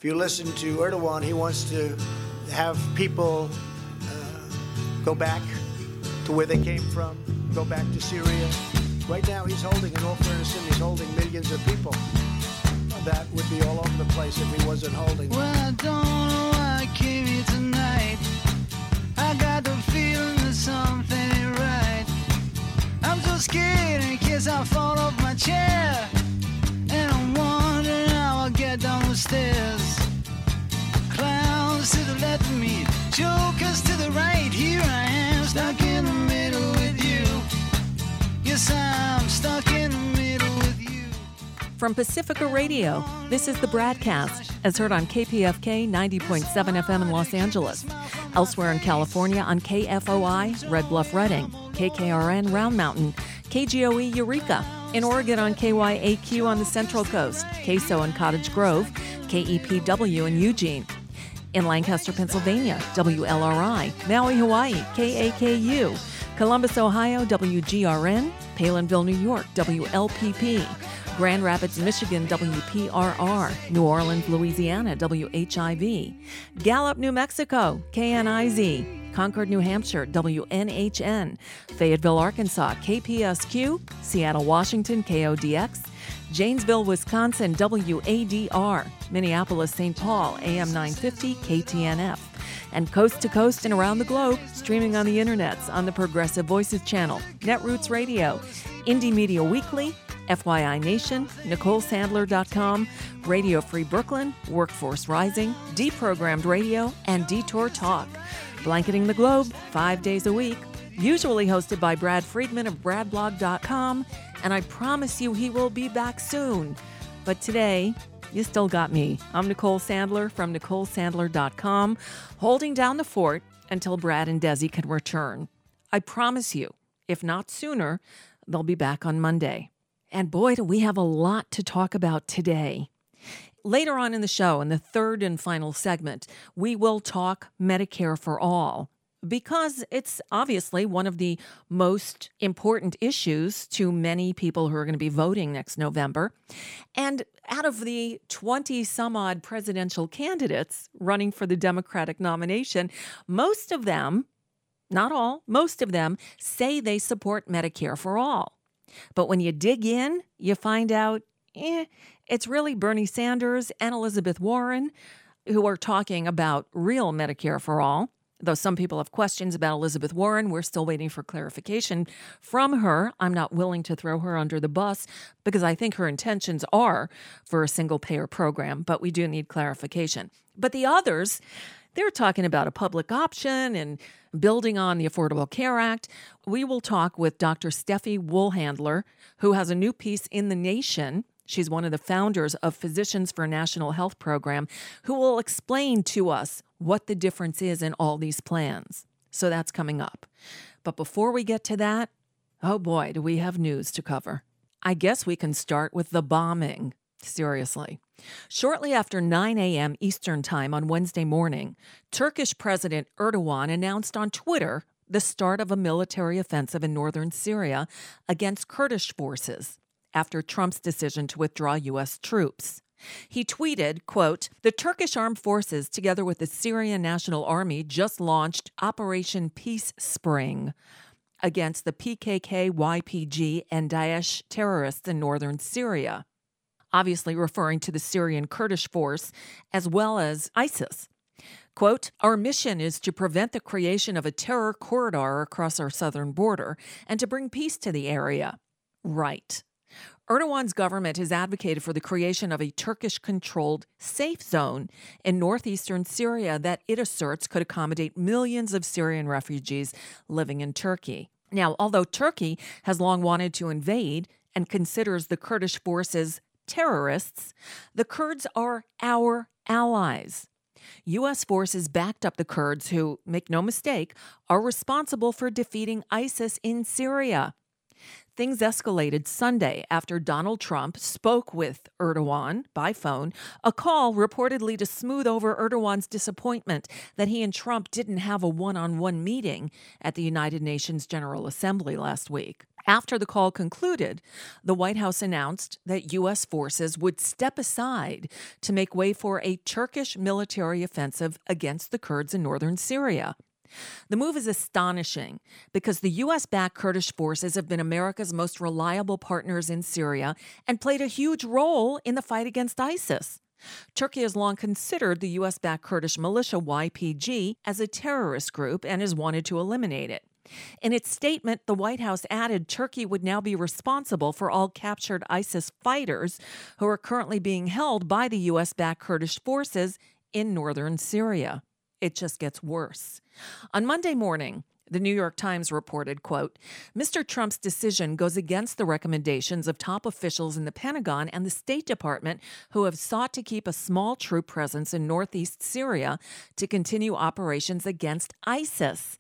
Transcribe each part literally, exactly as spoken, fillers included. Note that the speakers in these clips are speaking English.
If you listen to Erdogan, he wants to have people uh, go back to where they came from, go back to Syria. Right now, he's holding, in all fairness, he's holding millions of people. That would be all over the place if he wasn't holding. Well, I don't know why I came here tonight. I got the feeling that something ain't right. I'm so scared in case I fall off my chair. And I'm wondering how I'll get down the stairs. Clowns to the left of me, jokers to the right. Here I am, stuck in the middle with you. Yes, I'm stuck in the middle with you. From Pacifica Radio, this is the Bradcast, as heard on K P F K ninety point seven F M in Los Angeles. Elsewhere in California on K F O I, Red Bluff Redding, K K R N Round Mountain, K G O E Eureka. In Oregon on K Y A Q on the Central Coast, K S O in Cottage Grove, K E P W in Eugene. In Lancaster, Pennsylvania, W L R I, Maui, Hawaii, K A K U. Columbus, Ohio, W G R N, Palinville, New York, W L P P. Grand Rapids, Michigan, W P R R. New Orleans, Louisiana, W H I V. Gallup, New Mexico, K N I Z. Concord, New Hampshire, W N H N. Fayetteville, Arkansas, K P S Q. Seattle, Washington, K O D X. Janesville, Wisconsin, W A D R. Minneapolis, Saint Paul, A M nine fifty, K T N F. And coast to coast and around the globe, streaming on the internets on the Progressive Voices channel, Netroots Radio, Indie Media Weekly, F Y I Nation, Nicole Sandler dot com, Radio Free Brooklyn, Workforce Rising, Deprogrammed Radio, and Detour Talk. Blanketing the globe five days a week, usually hosted by Brad Friedman of brad blog dot com, and I promise you he will be back soon. But today, you still got me. I'm Nicole Sandler from Nicole Sandler dot com, holding down the fort until Brad and Desi can return. I promise you, if not sooner, they'll be back on Monday. And boy, do we have a lot to talk about today. Later on in the show, in the third and final segment, we will talk Medicare for All, because it's obviously one of the most important issues to many people who are going to be voting next November. And out of the twenty-some-odd presidential candidates running for the Democratic nomination, most of them, not all, most of them say they support Medicare for All. But when you dig in, you find out, eh, it's really Bernie Sanders and Elizabeth Warren who are talking about real Medicare for All. Though some people have questions about Elizabeth Warren, we're still waiting for clarification from her. I'm not willing to throw her under the bus because I think her intentions are for a single-payer program, but we do need clarification. But the others, they're talking about a public option and building on the Affordable Care Act. We will talk with Doctor Steffi Woolhandler, who has a new piece in The Nation. She's one of the founders of Physicians for a National Health Program, who will explain to us what the difference is in all these plans. So that's coming up. But before we get to that, oh boy, do we have news to cover. I guess we can start with the bombing. Seriously. Shortly after nine a.m. Eastern Time on Wednesday morning, Turkish President Erdogan announced on Twitter the start of a military offensive in northern Syria against Kurdish forces after Trump's decision to withdraw U S troops. He tweeted, quote, "The Turkish armed forces, together with the Syrian National Army, just launched Operation Peace Spring against the P K K, Y P G, and Daesh terrorists in northern Syria," obviously referring to the Syrian Kurdish force as well as ISIS. Quote, "Our mission is to prevent the creation of a terror corridor across our southern border and to bring peace to the area." Right. Erdogan's government has advocated for the creation of a Turkish-controlled safe zone in northeastern Syria that it asserts could accommodate millions of Syrian refugees living in Turkey. Now, although Turkey has long wanted to invade and considers the Kurdish forces terrorists, the Kurds are our allies. U S forces backed up the Kurds who, make no mistake, are responsible for defeating ISIS in Syria. Things escalated Sunday after Donald Trump spoke with Erdogan by phone, a call reportedly to smooth over Erdogan's disappointment that he and Trump didn't have a one-on-one meeting at the United Nations General Assembly last week. After the call concluded, the White House announced that U S forces would step aside to make way for a Turkish military offensive against the Kurds in northern Syria. The move is astonishing because the U S-backed Kurdish forces have been America's most reliable partners in Syria and played a huge role in the fight against ISIS. Turkey has long considered the U S-backed Kurdish militia Y P G as a terrorist group and has wanted to eliminate it. In its statement, the White House added Turkey would now be responsible for all captured ISIS fighters who are currently being held by the U S-backed Kurdish forces in northern Syria. It just gets worse. On Monday morning, the New York Times reported, quote, Mister Trump's decision goes against the recommendations of top officials in the Pentagon and the State Department who have sought to keep a small troop presence in northeast Syria to continue operations against ISIS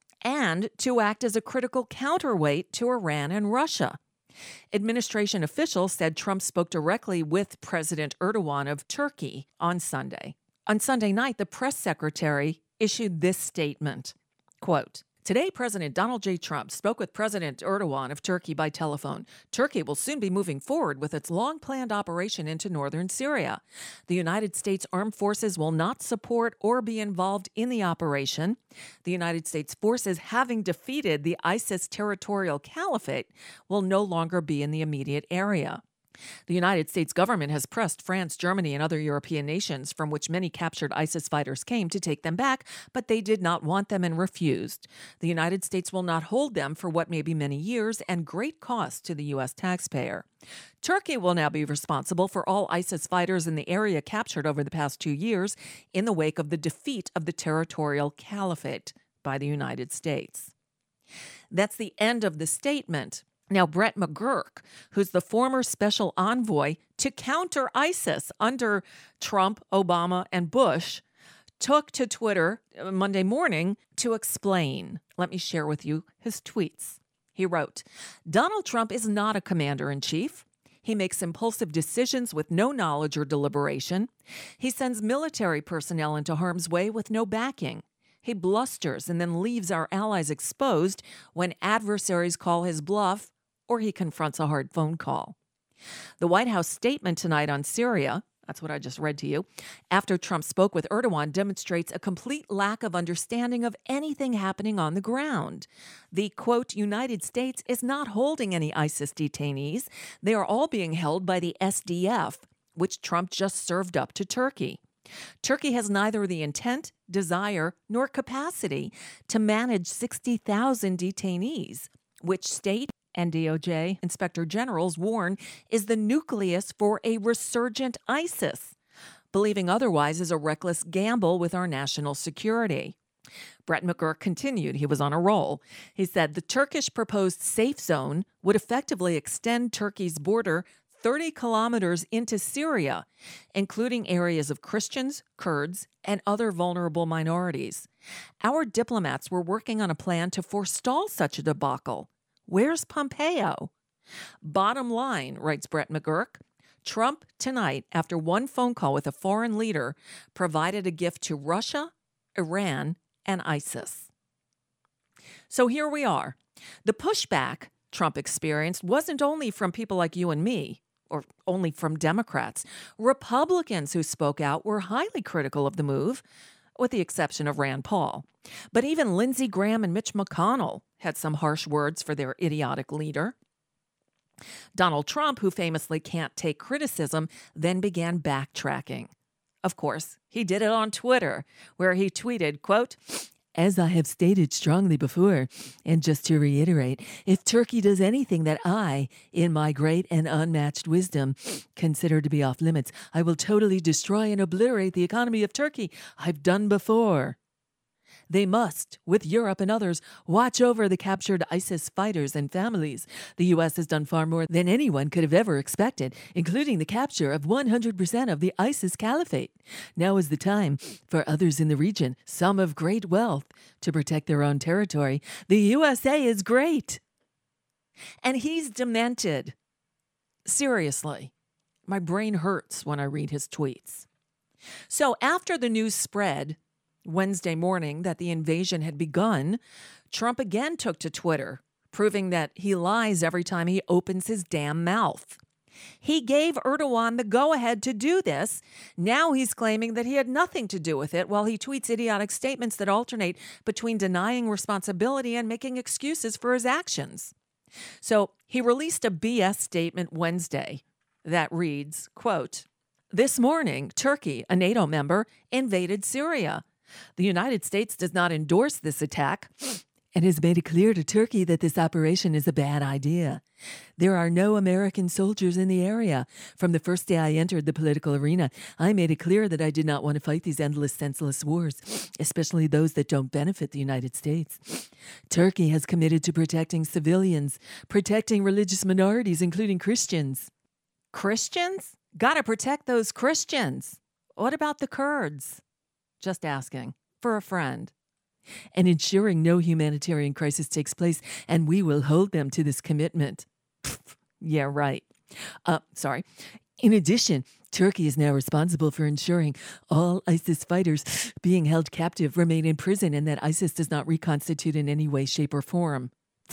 and to act as a critical counterweight to Iran and Russia. Administration officials said Trump spoke directly with President Erdogan of Turkey on Sunday. On Sunday night, the press secretary issued this statement, quote, Today, President Donald J. Trump spoke with President Erdogan of Turkey by telephone. Turkey will soon be moving forward with its long-planned operation into northern Syria. The United States Armed Forces will not support or be involved in the operation. The United States forces, having defeated the ISIS territorial caliphate, will no longer be in the immediate area. The United States government has pressed France, Germany, and other European nations from which many captured ISIS fighters came to take them back, but they did not want them and refused. The United States will not hold them for what may be many years and great cost to the U S taxpayer. Turkey will now be responsible for all ISIS fighters in the area captured over the past two years in the wake of the defeat of the territorial caliphate by the United States. That's the end of the statement. Now, Brett McGurk, who's the former special envoy to counter ISIS under Trump, Obama, and Bush, took to Twitter Monday morning to explain. Let me share with you his tweets. He wrote, Donald Trump is not a commander-in-chief. He makes impulsive decisions with no knowledge or deliberation. He sends military personnel into harm's way with no backing. He blusters and then leaves our allies exposed when adversaries call his bluff or he confronts a hard phone call. The White House statement tonight on Syria, that's what I just read to you, after Trump spoke with Erdogan, demonstrates a complete lack of understanding of anything happening on the ground. The, quote, United States is not holding any ISIS detainees. They are all being held by the S D F, which Trump just served up to Turkey. Turkey has neither the intent, desire, nor capacity to manage sixty thousand detainees, which state and D O J inspector generals warn is the nucleus for a resurgent ISIS. Believing otherwise is a reckless gamble with our national security. Brett McGurk continued. He was on a roll. He said the Turkish proposed safe zone would effectively extend Turkey's border thirty kilometers into Syria, including areas of Christians, Kurds, and other vulnerable minorities. Our diplomats were working on a plan to forestall such a debacle. Where's Pompeo? Bottom line, writes Brett McGurk, Trump tonight, after one phone call with a foreign leader, provided a gift to Russia, Iran, and ISIS. So here we are. The pushback Trump experienced wasn't only from people like you and me, or only from Democrats. Republicans who spoke out were highly critical of the move, with the exception of Rand Paul. But even Lindsey Graham and Mitch McConnell had some harsh words for their idiotic leader. Donald Trump, who famously can't take criticism, then began backtracking. Of course, he did it on Twitter, where he tweeted, quote, As I have stated strongly before, and just to reiterate, if Turkey does anything that I, in my great and unmatched wisdom, consider to be off limits, I will totally destroy and obliterate the economy of Turkey. I've done before. They must, with Europe and others, watch over the captured ISIS fighters and families. The U S has done far more than anyone could have ever expected, including the capture of one hundred percent of the ISIS caliphate. Now is the time for others in the region, some of great wealth, to protect their own territory. The U S A is great. And he's demented. Seriously, my brain hurts when I read his tweets. So after the news spread Wednesday morning that the invasion had begun, Trump again took to Twitter, proving that he lies every time he opens his damn mouth. He gave Erdogan the go-ahead to do this. Now he's claiming that he had nothing to do with it while he tweets idiotic statements that alternate between denying responsibility and making excuses for his actions. So he released a B S statement Wednesday that reads, quote, "This morning, Turkey, a NATO member, invaded Syria. The United States does not endorse this attack and has made it clear to Turkey that this operation is a bad idea. There are no American soldiers in the area. From the first day I entered the political arena, I made it clear that I did not want to fight these endless, senseless wars, especially those that don't benefit the United States. Turkey has committed to protecting civilians, protecting religious minorities, including Christians." Christians? Gotta protect those Christians. What about the Kurds? Just asking. For a friend. "And ensuring no humanitarian crisis takes place, and we will hold them to this commitment." Yeah, right. Uh, sorry. "In addition, Turkey is now responsible for ensuring all ISIS fighters being held captive remain in prison and that ISIS does not reconstitute in any way, shape, or form."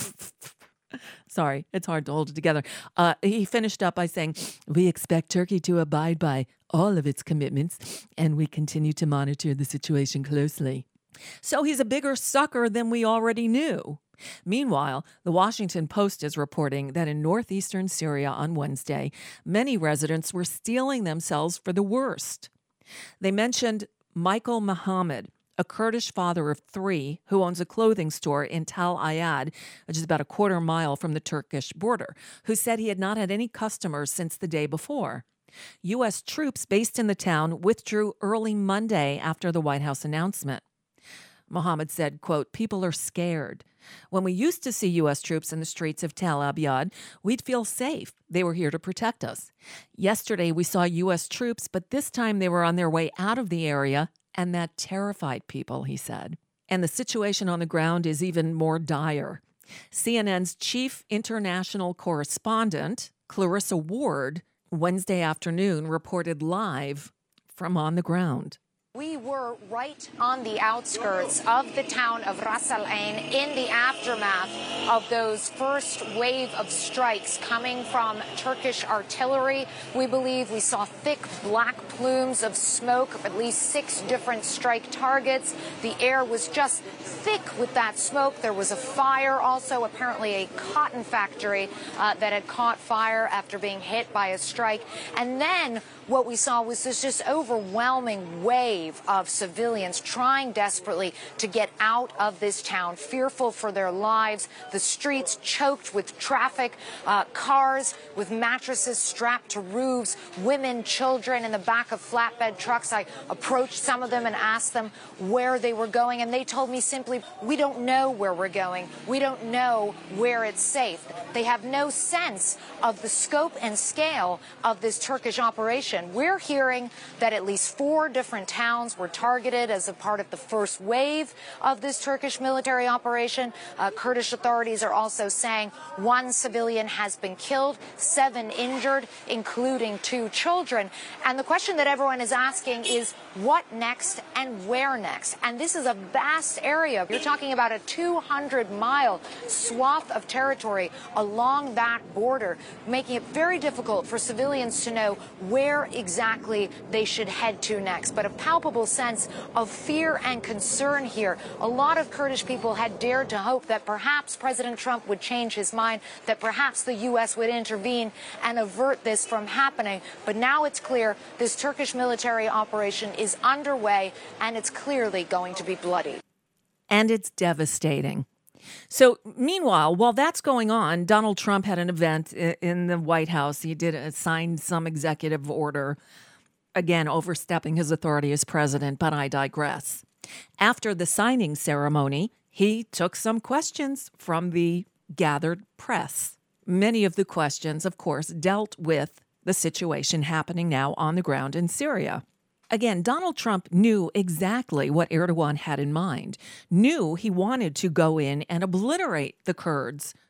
Sorry, it's hard to hold it together. Uh, he finished up by saying, "We expect Turkey to abide by all of its commitments, and we continue to monitor the situation closely." So he's a bigger sucker than we already knew. Meanwhile, the Washington Post is reporting that in northeastern Syria on Wednesday, many residents were steeling themselves for the worst. They mentioned Michael Muhammad, a Kurdish father of three who owns a clothing store in Tal Ayad, which is about a quarter mile from the Turkish border, who said he had not had any customers since the day before. U S troops based in the town withdrew early Monday after the White House announcement. Mohammed said, quote, "People are scared. When we used to see U S troops in the streets of Tal Abyad, we'd feel safe. They were here to protect us. Yesterday, we saw U S troops, but this time they were on their way out of the area, and that terrified people," he said. And the situation on the ground is even more dire. C N N's chief international correspondent, Clarissa Ward, Wednesday afternoon reported live from on the ground. We were right on the outskirts of the town of Ras Al Ain in the aftermath of those first wave of strikes coming from Turkish artillery. We believe we saw thick black plumes of smoke of at least six different strike targets. The air was just thick with that smoke. There was a fire, also apparently a cotton factory uh, that had caught fire after being hit by a strike. And then what we saw was this just overwhelming wave of civilians trying desperately to get out of this town, fearful for their lives. The streets choked with traffic, uh, cars with mattresses strapped to roofs, women, children in the back of flatbed trucks. I approached some of them and asked them where they were going, and they told me simply, "We don't know where we're going. We don't know where it's safe." They have no sense of the scope and scale of this Turkish operation. We're hearing that at least four different towns were targeted as a part of the first wave of this Turkish military operation. Uh, Kurdish authorities are also saying one civilian has been killed, seven injured, including two children. And the question that everyone is asking is, what next and where next? And this is a vast area. You're talking about a two hundred mile swath of territory along that border, making it very difficult for civilians to know where exactly they should head to next. But a palpable sense of fear and concern here. A lot of Kurdish people had dared to hope that perhaps President Trump would change his mind, that perhaps the U S would intervene and avert this from happening. But now it's clear this Turkish military operation is underway, and it's clearly going to be bloody. And it's devastating. So meanwhile, while that's going on, Donald Trump had an event in the White House. He did uh, sign some executive order, again, overstepping his authority as president, but I digress. After the signing ceremony, he took some questions from the gathered press. Many of the questions, of course, dealt with the situation happening now on the ground in Syria. Again, Donald Trump knew exactly what Erdogan had in mind, knew he wanted to go in and obliterate the Kurds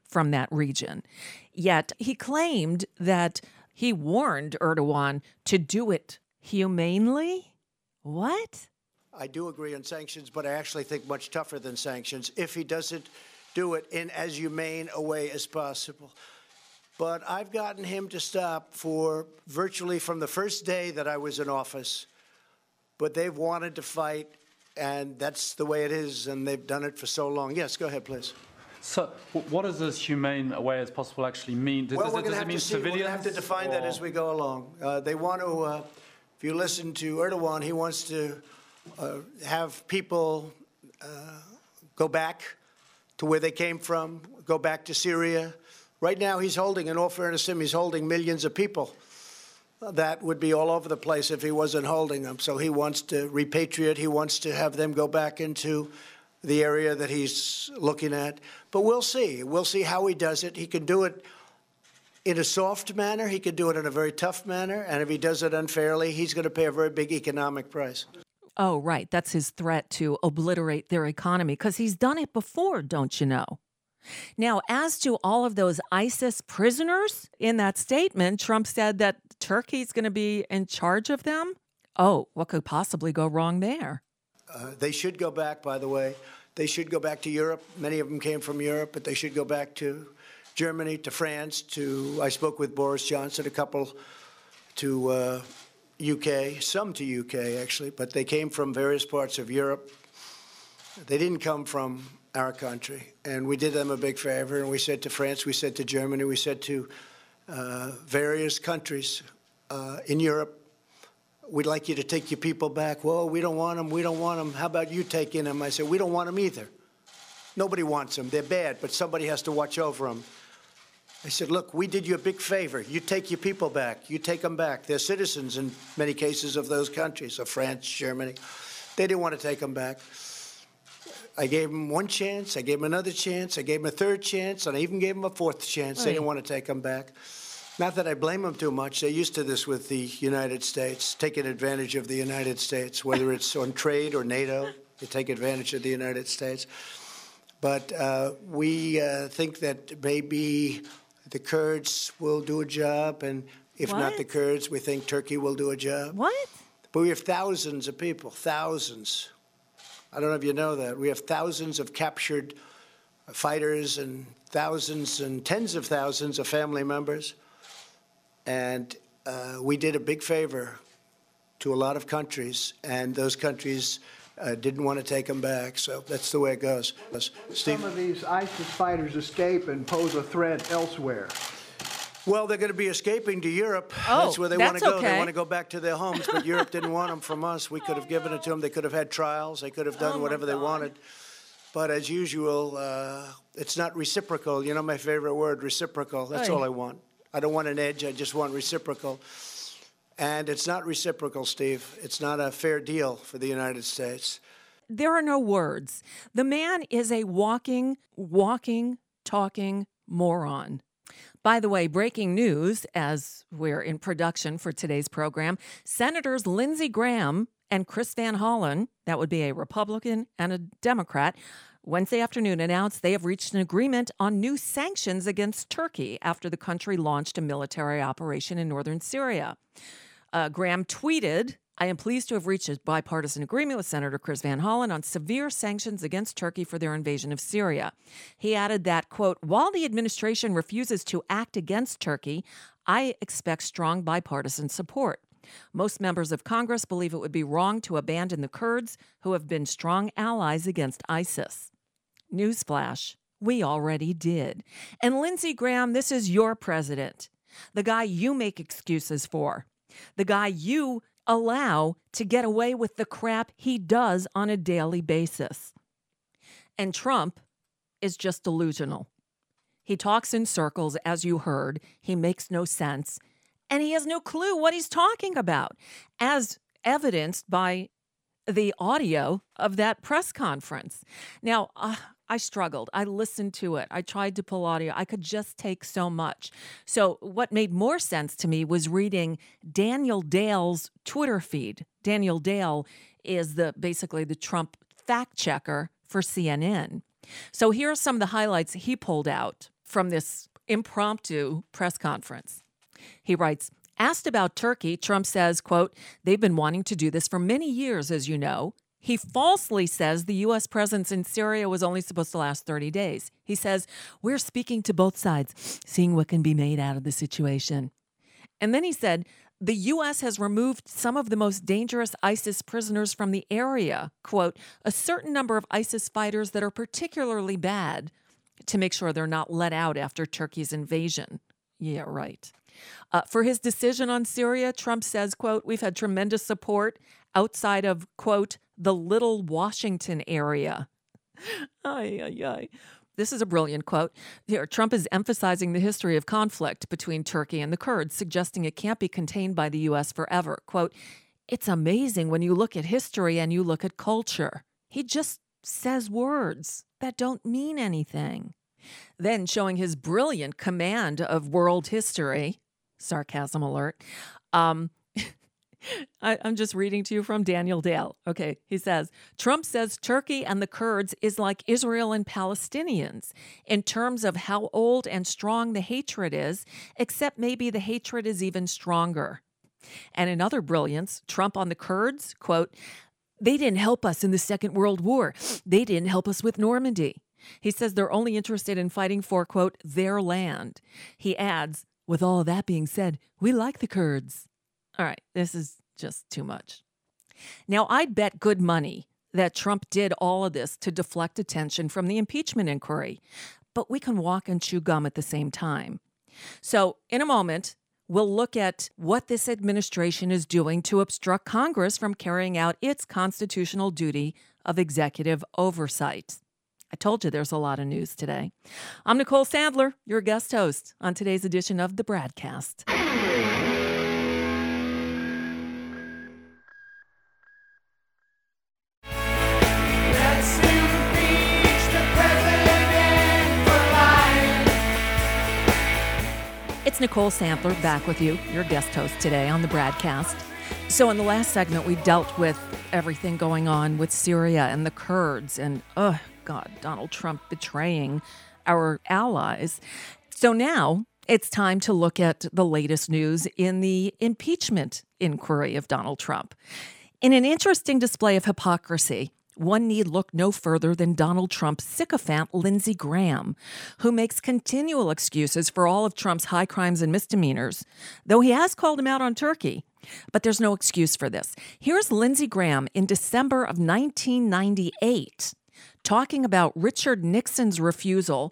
from that region. Yet he claimed that he warned Erdogan to do it humanely. What? I do agree on sanctions, but I actually think much tougher than sanctions if he doesn't do it in as humane a way as possible. But I've gotten him to stop for virtually from the first day that I was in office. But they've wanted to fight, and that's the way it is, and they've done it for so long. Yes, go ahead, please. So what does as humane a way as possible actually mean? Does, well, does we're it, going does to it have mean to see. We're civilians? going to have to define that or- as we go along. Uh, they want to, uh, if you listen to Erdogan, he wants to uh, have people uh, go back to where they came from, go back to Syria. Right now, he's holding, in all fairness to him, he's holding millions of people. That would be all over the place if he wasn't holding them. So he wants to repatriate. He wants to have them go back into the area that he's looking at. But we'll see. We'll see how he does it. He can do it in a soft manner. He can do it in a very tough manner. And if he does it unfairly, he's going to pay a very big economic price. Oh, right. That's his threat to obliterate their economy, because he's done it before, don't you know? Now, as to all of those ISIS prisoners, in that statement, Trump said that Turkey's going to be in charge of them. Oh, what could possibly go wrong there? Uh, they should go back, by the way. They should go back to Europe. Many of them came from Europe, but they should go back to Germany, to France, to, I spoke with Boris Johnson, a couple to uh, U K, some to U K, actually, but they came from various parts of Europe. They didn't come from our country, and we did them a big favor, and we said to France, we said to Germany, we said to uh, various countries uh, in Europe, we'd like you to take your people back. Well, we don't want them, we don't want them. How about you taking them? I said, we don't want them either. Nobody wants them. They're bad, but somebody has to watch over them. I said, look, we did you a big favor. You take your people back. You take them back. They're citizens in many cases of those countries, of France, Germany. They didn't want to take them back. I gave them one chance. I gave them another chance. I gave them a third chance, and I even gave them a fourth chance. They didn't want to take them back. Not that I blame them too much. They're used to this with the United States, taking advantage of the United States, whether it's on trade or NATO. They take advantage of the United States. But uh, we uh, think that maybe the Kurds will do a job, and if What? not the Kurds, we think Turkey will do a job. What? But we have thousands of people, thousands. I don't know if you know that. We have thousands of captured fighters and thousands and tens of thousands of family members. And uh, we did a big favor to a lot of countries, and those countries uh, didn't want to take them back. So that's the way it goes. Steve? Some of these ISIS fighters escape and pose a threat elsewhere. Well, they're going to be escaping to Europe. Oh, that's where they want to that's go. okay. They want to go back to their homes, but Europe didn't want them from us. We could have given it to them. They could have had trials. They could have done Oh, my whatever they God. wanted. But as usual, uh, it's not reciprocal. You know my favorite word, reciprocal. That's Aye. all I want. I don't want an edge. I just want reciprocal. And it's not reciprocal, Steve. It's not a fair deal for the United States. There are no words. The man is a walking, walking, talking moron. By the way, breaking news as we're in production for today's program, Senators Lindsey Graham and Chris Van Hollen, that would be a Republican and a Democrat, Wednesday afternoon announced they have reached an agreement on new sanctions against Turkey after the country launched a military operation in northern Syria. Uh, Graham tweeted, I am pleased to have reached a bipartisan agreement with Senator Chris Van Hollen on severe sanctions against Turkey for their invasion of Syria. He added that, quote, while the administration refuses to act against Turkey, I expect strong bipartisan support. Most members of Congress believe it would be wrong to abandon the Kurds, who have been strong allies against ISIS. Newsflash, we already did. And Lindsey Graham, this is your president, the guy you make excuses for, the guy you allow to get away with the crap he does on a daily basis. And Trump is just delusional. He talks in circles, as you heard. He makes no sense. And he has no clue what he's talking about, as evidenced by the audio of that press conference. Now, uh, I struggled. I listened to it. I tried to pull audio. I could just take so much. So what made more sense to me was reading Daniel Dale's Twitter feed. Daniel Dale is the basically the Trump fact checker for C N N. So here are some of the highlights he pulled out from this impromptu press conference. He writes, asked about Turkey, Trump says, quote, they've been wanting to do this for many years, as you know. He falsely says the U S presence in Syria was only supposed to last thirty days. He says, we're speaking to both sides, seeing what can be made out of the situation. And then he said, the U S has removed some of the most dangerous ISIS prisoners from the area, quote, a certain number of ISIS fighters that are particularly bad, to make sure they're not let out after Turkey's invasion. Yeah, right. Uh, for his decision on Syria, Trump says, quote, we've had tremendous support outside of, quote, the Little Washington area. Ay, ay, ay. This is a brilliant quote. Here, Trump is emphasizing the history of conflict between Turkey and the Kurds, suggesting it can't be contained by the U S forever. Quote, it's amazing when you look at history and you look at culture. He just says words that don't mean anything. Then, showing his brilliant command of world history, sarcasm alert, um, I, I'm just reading to you from Daniel Dale. Okay, he says, Trump says Turkey and the Kurds is like Israel and Palestinians in terms of how old and strong the hatred is, except maybe the hatred is even stronger. And in other brilliance, Trump on the Kurds, quote, they didn't help us in the Second World War. They didn't help us with Normandy. He says they're only interested in fighting for, quote, their land. He adds, with all of that being said, we like the Kurds. All right, this is just too much. Now, I'd bet good money that Trump did all of this to deflect attention from the impeachment inquiry, but we can walk and chew gum at the same time. So, in a moment, we'll look at what this administration is doing to obstruct Congress from carrying out its constitutional duty of executive oversight. I told you there's a lot of news today. I'm Nicole Sandler, your guest host on today's edition of The Bradcast. It's Nicole Sandler back with you, your guest host today on The Bradcast. So in the last segment, we dealt with everything going on with Syria and the Kurds and, oh, God, Donald Trump betraying our allies. So now it's time to look at the latest news in the impeachment inquiry of Donald Trump. In an interesting display of hypocrisy, one need look no further than Donald Trump's sycophant, Lindsey Graham, who makes continual excuses for all of Trump's high crimes and misdemeanors, though he has called him out on Turkey. But there's no excuse for this. Here's Lindsey Graham in December of nineteen ninety-eight talking about Richard Nixon's refusal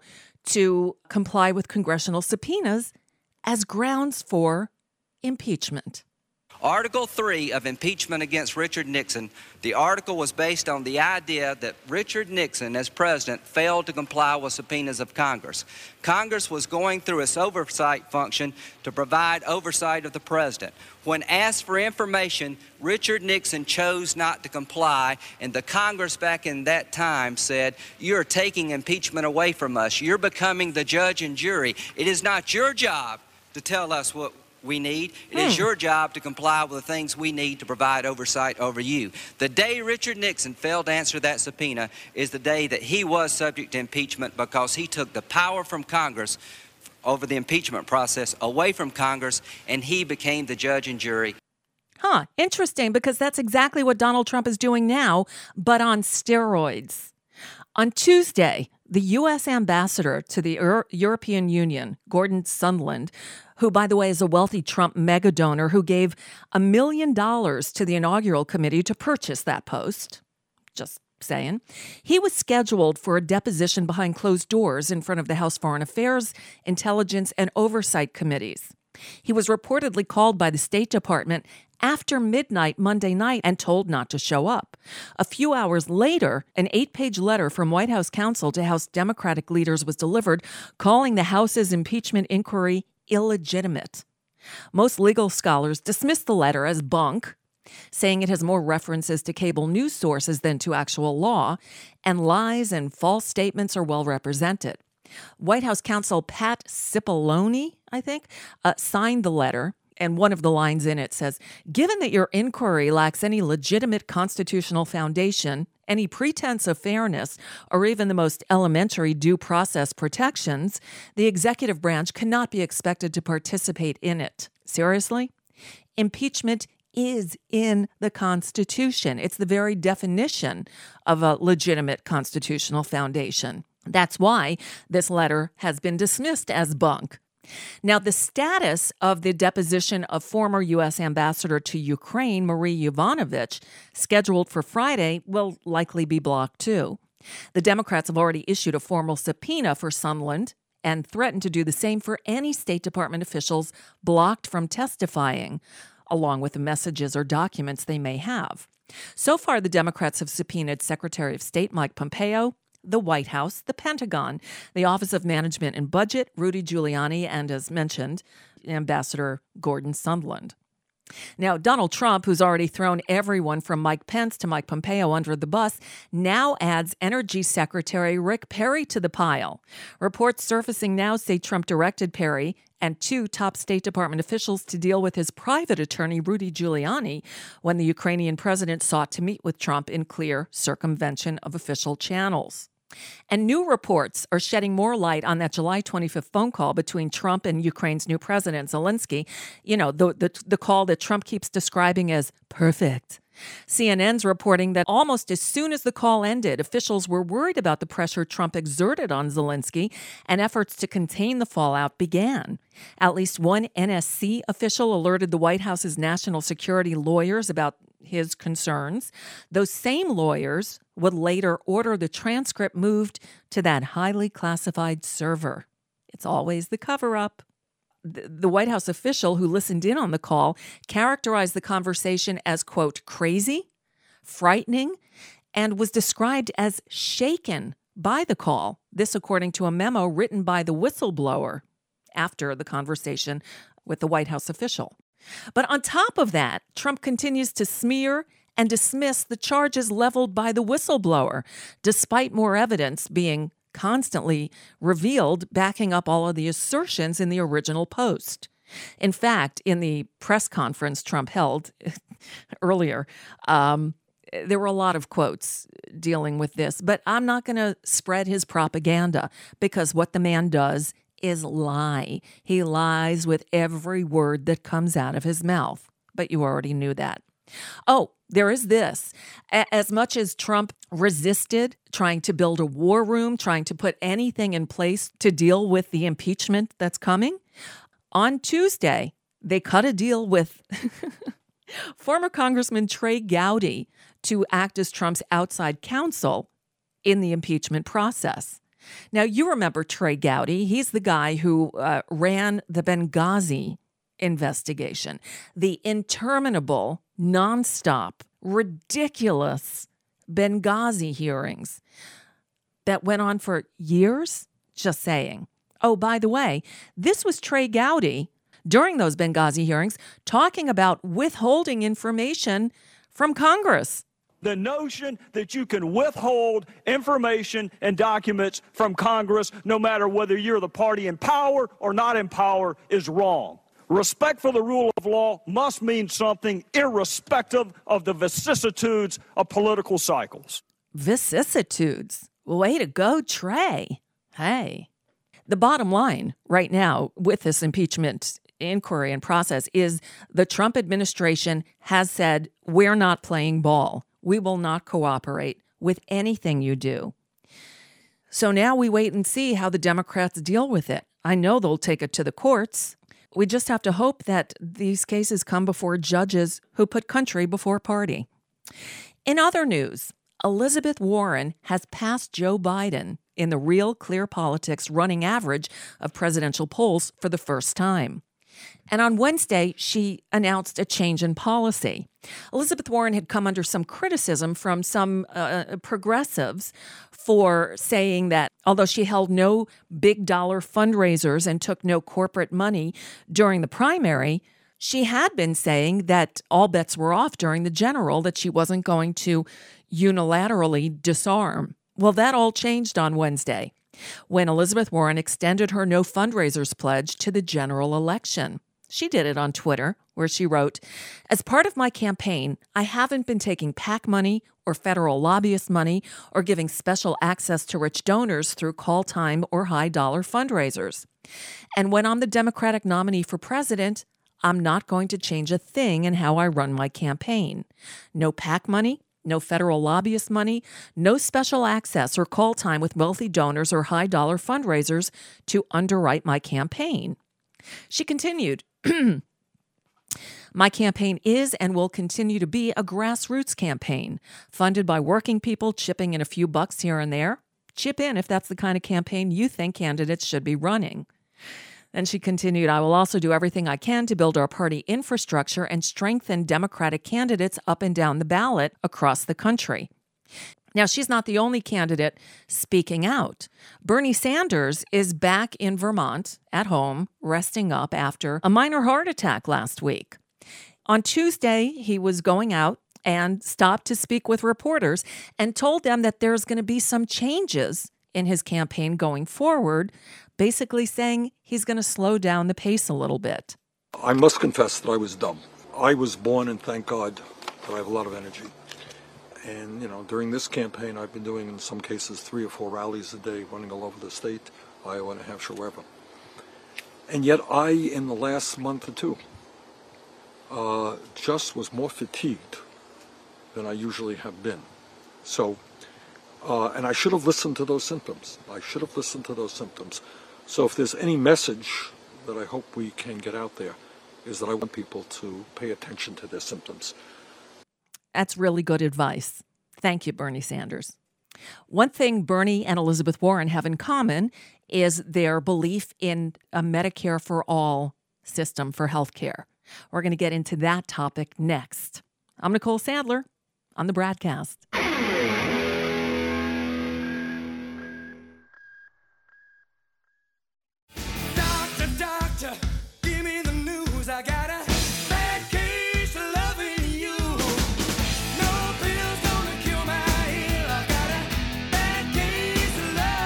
to comply with congressional subpoenas as grounds for impeachment. Article three of impeachment against Richard Nixon, the article was based on the idea that Richard Nixon, as president, failed to comply with subpoenas of Congress. Congress was going through its oversight function to provide oversight of the president. When asked for information, Richard Nixon chose not to comply, and the Congress back in that time said, you're taking impeachment away from us. You're becoming the judge and jury. It is not your job to tell us what we need. It is your job to comply with the things we need to provide oversight over you. The day Richard Nixon failed to answer that subpoena is the day that he was subject to impeachment, because he took the power from Congress over the impeachment process away from Congress, and he became the judge and jury. Huh, interesting, because that's exactly what Donald Trump is doing now, but on steroids. On Tuesday, the U S ambassador to the Eur- European Union, Gordon Sondland, who, by the way, is a wealthy Trump mega donor who gave a million dollars to the inaugural committee to purchase that post, just saying, he was scheduled for a deposition behind closed doors in front of the House Foreign Affairs, Intelligence, and Oversight Committees. He was reportedly called by the State Department after midnight Monday night and told not to show up. A few hours later, an eight-page letter from White House counsel to House Democratic leaders was delivered, calling the House's impeachment inquiry illegitimate. Most legal scholars dismissed the letter as bunk, saying it has more references to cable news sources than to actual law, and lies and false statements are well represented. White House counsel Pat Cipollone, I think, uh, signed the letter, and one of the lines in it says, given that your inquiry lacks any legitimate constitutional foundation, any pretense of fairness, or even the most elementary due process protections, the executive branch cannot be expected to participate in it. Seriously? Impeachment is in the Constitution. It's the very definition of a legitimate constitutional foundation. That's why this letter has been dismissed as bunk. Now, the status of the deposition of former U S Ambassador to Ukraine, Marie Yovanovitch, scheduled for Friday, will likely be blocked too. The Democrats have already issued a formal subpoena for Sondland and threatened to do the same for any State Department officials blocked from testifying, along with the messages or documents they may have. So far, the Democrats have subpoenaed Secretary of State Mike Pompeo, the White House, the Pentagon, the Office of Management and Budget, Rudy Giuliani, and, as mentioned, Ambassador Gordon Sondland. Now, Donald Trump, who's already thrown everyone from Mike Pence to Mike Pompeo under the bus, now adds Energy Secretary Rick Perry to the pile. Reports surfacing now say Trump directed Perry and two top State Department officials to deal with his private attorney, Rudy Giuliani, when the Ukrainian president sought to meet with Trump in clear circumvention of official channels. And new reports are shedding more light on that July twenty-fifth phone call between Trump and Ukraine's new president, Zelensky. You know, the, the, the call that Trump keeps describing as perfect. C N N's reporting that almost as soon as the call ended, officials were worried about the pressure Trump exerted on Zelensky, and efforts to contain the fallout began. At least one N S C official alerted the White House's national security lawyers about his concerns. Those same lawyers would later order the transcript moved to that highly classified server. It's always the cover-up. The White House official who listened in on the call characterized the conversation as, quote, crazy, frightening, and was described as shaken by the call. This according to a memo written by the whistleblower after the conversation with the White House official. But on top of that, Trump continues to smear and dismiss the charges leveled by the whistleblower, despite more evidence being constantly revealed backing up all of the assertions in the original post. In fact, in the press conference Trump held earlier, um, there were a lot of quotes dealing with this, but I'm not going to spread his propaganda because what the man does is lie. He lies with every word that comes out of his mouth, but you already knew that. Oh, there is this. As much as Trump resisted trying to build a war room, trying to put anything in place to deal with the impeachment that's coming, on Tuesday, they cut a deal with former Congressman Trey Gowdy to act as Trump's outside counsel in the impeachment process. Now, you remember Trey Gowdy. He's the guy who uh, ran the Benghazi investigation, the interminable, nonstop, ridiculous Benghazi hearings that went on for years. Just saying. Oh, by the way, this was Trey Gowdy during those Benghazi hearings talking about withholding information from Congress. The notion that you can withhold information and documents from Congress, no matter whether you're the party in power or not in power, is wrong. Respect for the rule of law must mean something irrespective of the vicissitudes of political cycles. Vicissitudes? Way to go, Trey. Hey. The bottom line right now with this impeachment inquiry and process is the Trump administration has said, we're not playing ball. We will not cooperate with anything you do. So now we wait and see how the Democrats deal with it. I know they'll take it to the courts. We just have to hope that these cases come before judges who put country before party. In other news, Elizabeth Warren has passed Joe Biden in the Real Clear Politics running average of presidential polls for the first time. And on Wednesday, she announced a change in policy. Elizabeth Warren had come under some criticism from some uh, progressives for saying that although she held no big dollar fundraisers and took no corporate money during the primary, she had been saying that all bets were off during the general, that she wasn't going to unilaterally disarm. Well, that all changed on Wednesday when Elizabeth Warren extended her no fundraisers pledge to the general election. She did it on Twitter, where she wrote, "As part of my campaign, I haven't been taking PAC money or federal lobbyist money or giving special access to rich donors through call time or high-dollar fundraisers. And when I'm the Democratic nominee for president, I'm not going to change a thing in how I run my campaign. No PAC money, no federal lobbyist money, no special access or call time with wealthy donors or high-dollar fundraisers to underwrite my campaign." She continued, "My campaign is and will continue to be a grassroots campaign, funded by working people chipping in a few bucks here and there. Chip in if that's the kind of campaign you think candidates should be running." And she continued, "I will also do everything I can to build our party infrastructure and strengthen Democratic candidates up and down the ballot across the country." Now, she's not the only candidate speaking out. Bernie Sanders is back in Vermont at home, resting up after a minor heart attack last week. On Tuesday, he was going out and stopped to speak with reporters and told them that there's going to be some changes in his campaign going forward, basically saying he's going to slow down the pace a little bit. "I must confess that I was dumb. I was born, and thank God that I have a lot of energy. And, you know, during this campaign, I've been doing, in some cases, three or four rallies a day, running all over the state, Iowa, New Hampshire, wherever. And yet I, in the last month or two, uh, just was more fatigued than I usually have been. So, uh, and I should have listened to those symptoms. I should have listened to those symptoms. So if there's any message that I hope we can get out there, is that I want people to pay attention to their symptoms." That's really good advice. Thank you, Bernie Sanders. One thing Bernie and Elizabeth Warren have in common is their belief in a Medicare for All system for health care. We're going to get into that topic next. I'm Nicole Sadler on the Bradcast. Doctor, doctor, give me the news. I got a bad case of loving you. No pill's gonna cure my ill. I got a bad case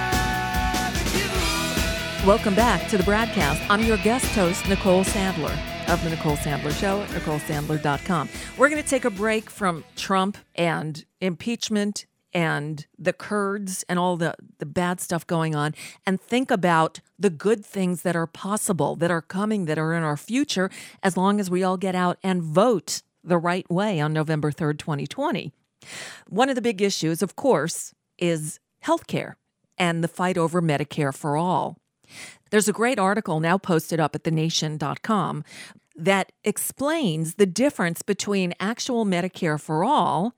of loving you. Welcome back to the Bradcast. I'm your guest host, Nicole Sadler of The Nicole Sadler Show at nicole sadler dot com. We're going to take a break from Trump and impeachment and the Kurds and all the, the bad stuff going on and think about the good things that are possible, that are coming, that are in our future, as long as we all get out and vote the right way on November third, twenty twenty. One of the big issues, of course, is healthcare and the fight over Medicare for All. There's a great article now posted up at the nation dot com that explains the difference between actual Medicare for All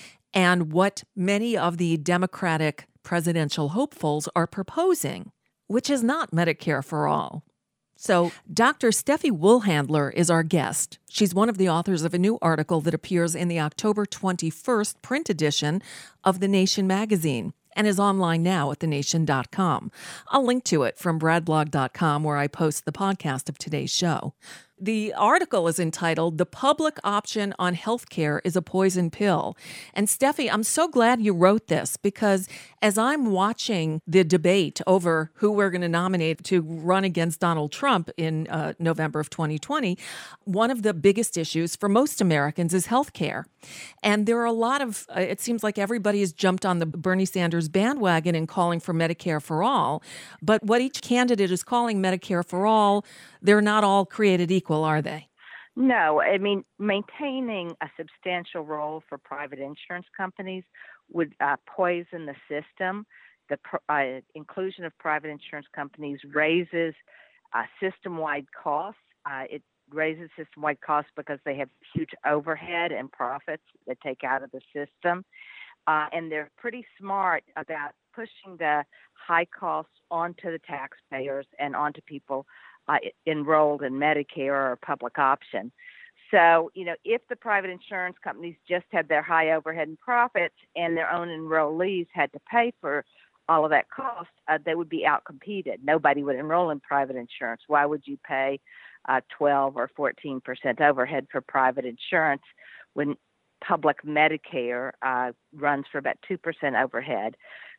and what many of the Democratic presidential hopefuls are proposing, which is not Medicare for All. So Doctor Steffi Woolhandler is our guest. She's one of the authors of a new article that appears in the October twenty-first print edition of The Nation magazine and is online now at the nation dot com. I'll link to it from brad blog dot com, where I post the podcast of today's show. The article is entitled, "The Public Option on Healthcare is a Poison Pill." And Steffi, I'm so glad you wrote this, because as I'm watching the debate over who we're going to nominate to run against Donald Trump in uh, November of twenty twenty, one of the biggest issues for most Americans is healthcare. And there are a lot of, uh, it seems like everybody has jumped on the Bernie Sanders bandwagon and calling for Medicare for All. But what each candidate is calling Medicare for All, they're not all created equal, are they? No, I mean, maintaining a substantial role for private insurance companies would uh, poison the system. The uh, inclusion of private insurance companies raises uh, system-wide costs. Uh, it raises system-wide costs because they have huge overhead and profits that take out of the system. Uh, and they're pretty smart about pushing the high costs onto the taxpayers and onto people Uh, enrolled in Medicare or public option. So, you know, if the private insurance companies just had their high overhead and profits and their own enrollees had to pay for all of that cost, uh, they would be outcompeted. Nobody would enroll in private insurance. Why would you pay uh, twelve or fourteen percent overhead for private insurance when public Medicare uh, runs for about two percent overhead?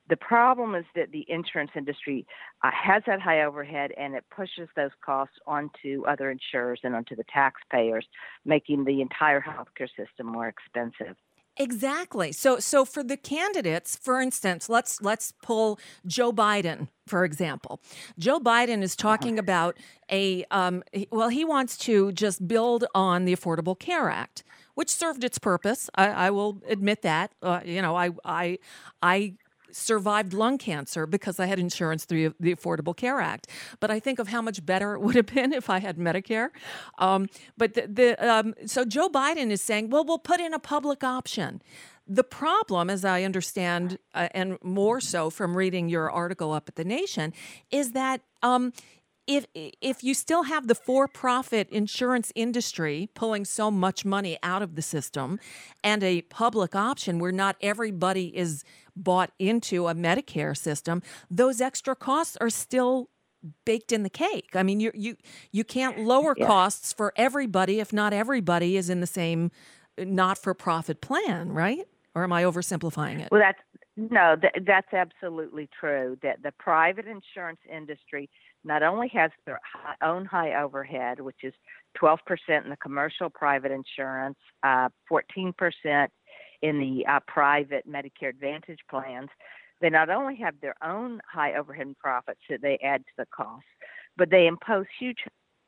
The problem is that the insurance industry uh, has that high overhead, and it pushes those costs onto other insurers and onto the taxpayers, making the entire healthcare system more expensive. Exactly. So so for the candidates, for instance, let's let's pull Joe Biden, for example. Joe Biden is talking about a um, he- well, he wants to just build on the Affordable Care Act, which served its purpose. I, I will admit that. Uh, you know, I I I survived lung cancer because I had insurance through the Affordable Care Act. But I think of how much better it would have been if I had Medicare. Um, but the, the um, so Joe Biden is saying, well, we'll put in a public option. The problem, as I understand, uh, and more so from reading your article up at The Nation, is that um, if if you still have the for-profit insurance industry pulling so much money out of the system and a public option where not everybody is bought into a Medicare system, those extra costs are still baked in the cake. I mean, you you you can't lower Yeah. costs for everybody if not everybody is in the same not-for-profit plan, right? Or am I oversimplifying it? Well, that's no, that, that's absolutely true. That the private insurance industry not only has their high, own high overhead, which is twelve percent in the commercial private insurance, uh, fourteen percent in the uh, private Medicare Advantage plans. They not only have their own high overhead and profits that they add to the cost, but they impose huge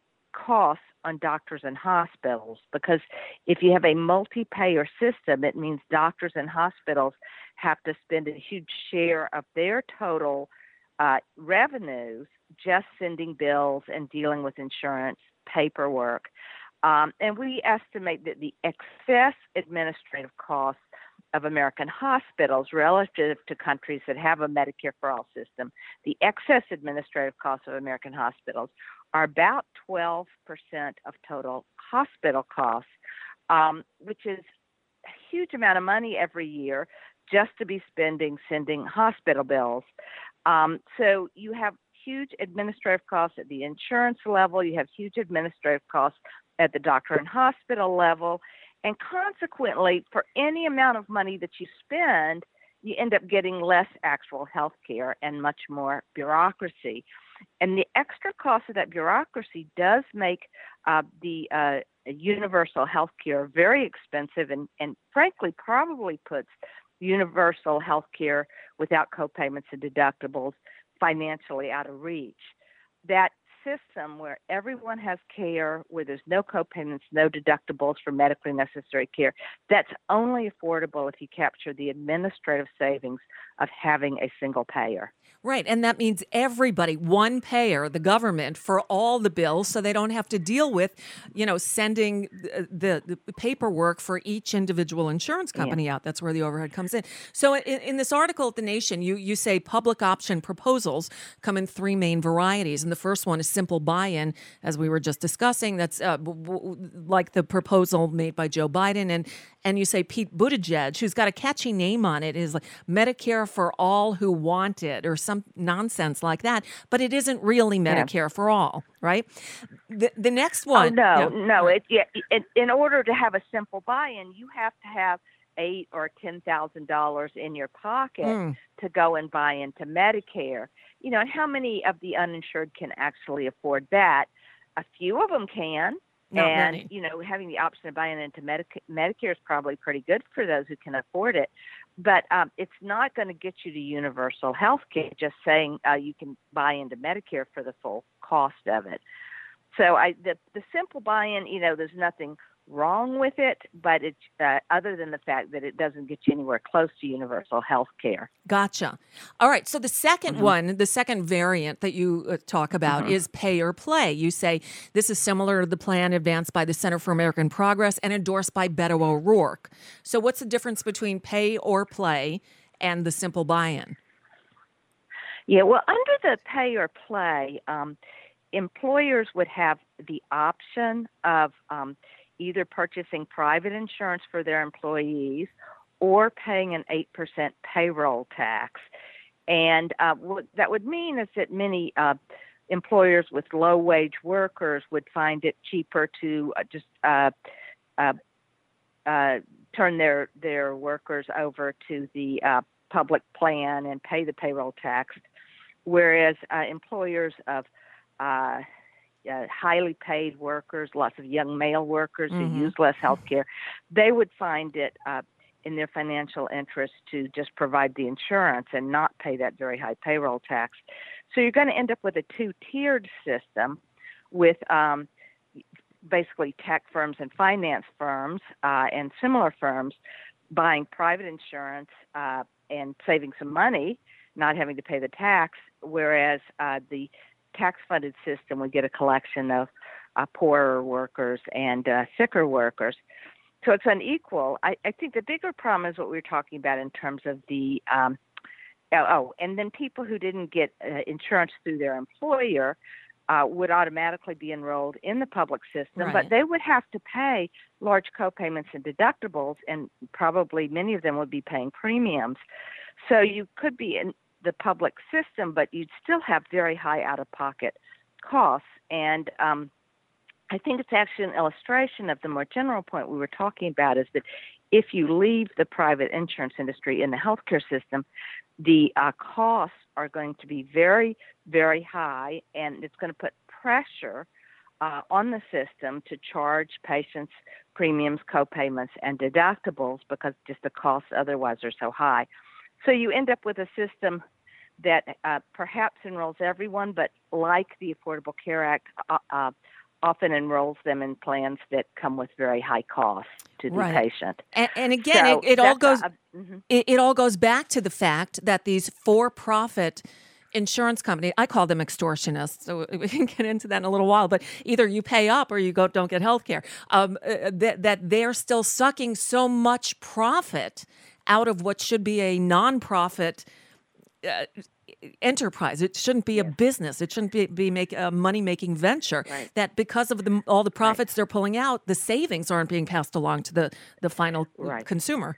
costs on doctors and hospitals, because if you have a multi-payer system, it means doctors and hospitals have to spend a huge share of their total uh, revenues just sending bills and dealing with insurance paperwork. Um, and we estimate that the excess administrative costs of American hospitals relative to countries that have a Medicare for All system, the excess administrative costs of American hospitals are about twelve percent of total hospital costs, um, which is a huge amount of money every year just to be spending sending hospital bills. Um, so you have huge administrative costs at the insurance level, you have huge administrative costs at the doctor and hospital level, and consequently, for any amount of money that you spend, you end up getting less actual health care and much more bureaucracy. And the extra cost of that bureaucracy does make uh, the uh, universal health care very expensive, and, and frankly probably puts universal health care without co-payments and deductibles financially out of reach. That system where everyone has care, where there's no co-payments, no deductibles for medically necessary care, that's only affordable if you capture the administrative savings of having a single payer. Right, and that means everybody, one payer, the government, for all the bills, so they don't have to deal with, you know, sending the, the, the paperwork for each individual insurance company Yeah. out. That's where the overhead comes in. So in, in this article at The Nation, you, you say public option proposals come in three main varieties, and the first one is simple buy-in, as we were just discussing. That's uh, w- w- like the proposal made by Joe Biden, and and you say Pete Buttigieg, who's got a catchy name on it, is like Medicare for all who want it, or some nonsense like that. But it isn't really Medicare Yeah. for all, right? The the next one, Oh, no, yeah. no. It, yeah, it, in order to have a simple buy-in, you have to have eight or ten thousand dollars in your pocket Mm. to go and buy into Medicare. You know, and how many of the uninsured can actually afford that? A few of them can. Not and, many. you know, having the option of buying into Medica- Medicare is probably pretty good for those who can afford it. But um, it's not going to get you to universal health care, just saying uh, you can buy into Medicare for the full cost of it. So I, the, the simple buy-in, you know, there's nothing wrong with it, but it's uh, other than the fact that it doesn't get you anywhere close to universal health care. Gotcha. All right. So the 2nd Mhm. one, the second variant that you uh, talk about Mhm. is pay or play. You say this is similar to the plan advanced by the Center for American Progress and endorsed by Beto O'Rourke. So what's the difference between pay or play and the simple buy-in? Yeah, well, under the pay or play, um, employers would have the option of um, either purchasing private insurance for their employees or paying an eight percent payroll tax. And uh, what that would mean is that many uh, employers with low-wage workers would find it cheaper to uh, just uh, uh, uh, turn their, their workers over to the uh, public plan and pay the payroll tax, whereas uh, employers of uh, uh, highly paid workers, lots of young male workers Mhm. who use less health care, they would find it uh, in their financial interest to just provide the insurance and not pay that very high payroll tax. So you're going to end up with a two-tiered system with um, basically tech firms and finance firms uh, and similar firms buying private insurance uh, and saving some money, not having to pay the tax, whereas uh, the tax-funded system would get a collection of uh, poorer workers and uh, sicker workers. So it's unequal. I, I think the bigger problem is what we were talking about in terms of the um, oh, and then people who didn't get uh, insurance through their employer uh, would automatically be enrolled in the public system, Right. but they would have to pay large copayments and deductibles, and probably many of them would be paying premiums. So you could be in the public system, but you'd still have very high out-of-pocket costs. And um, I think it's actually an illustration of the more general point we were talking about, is that if you leave the private insurance industry in the healthcare system, the uh, costs are going to be very, very high, and it's going to put pressure uh, on the system to charge patients premiums, copayments, and deductibles because just the costs otherwise are so high. So you end up with a system that uh, perhaps enrolls everyone, but like the Affordable Care Act, uh, uh, often enrolls them in plans that come with very high costs to the Right. patient. And, and again, So it, it all goes that's a- mhm. it, it all goes back to the fact that these for-profit insurance companies, I call them extortionists, so we can get into that in a little while, but either you pay up or you go don't get health care, um, uh, that, that they're still sucking so much profit out of what should be a nonprofit uh, enterprise. It shouldn't be a business. It shouldn't be, be make a money-making venture. Right. That because of the, all the profits they're pulling out, the savings aren't being passed along to the, the final Right. consumer.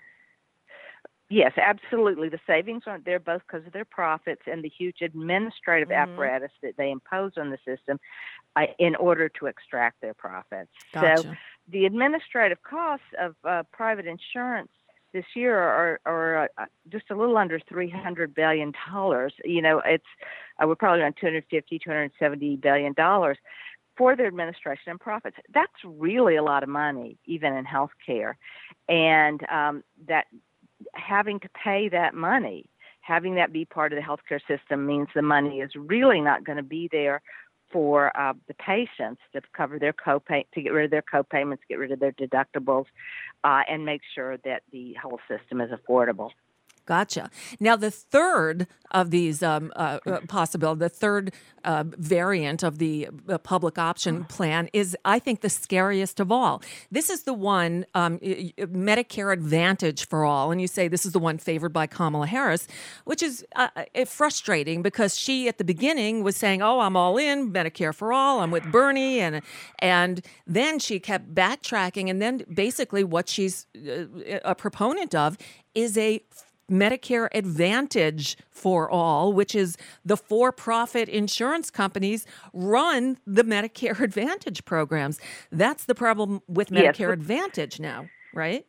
Yes, absolutely. The savings aren't there both because of their profits and the huge administrative Mhm. apparatus that they impose on the system uh, in order to extract their profits. So Gotcha. the administrative costs of uh, private insurance this year are, are uh, just a little under three hundred billion dollars. You know, it's uh, we're probably around two hundred fifty, two hundred seventy billion dollars for their administration and profits. That's really a lot of money, even in healthcare, and um, that having to pay that money, having that be part of the healthcare system, means the money is really not going to be there for uh, the patients to cover their copay, to get rid of their copayments, get rid of their deductibles, uh, and make sure that the whole system is affordable. Gotcha. Now, the third of these um, uh, uh, possible, the third uh, variant of the uh, public option plan is, I think, the scariest of all. This is the one, um, y- y- Medicare Advantage for all. And you say this is the one favored by Kamala Harris, which is uh, uh, frustrating because she, at the beginning, was saying, oh, I'm all in, Medicare for all, I'm with Bernie. And, and then she kept backtracking. And then basically what she's uh, a proponent of is a Medicare Advantage for all, which is the for-profit insurance companies run the Medicare Advantage programs. That's the problem with Yes. Medicare Advantage now, right?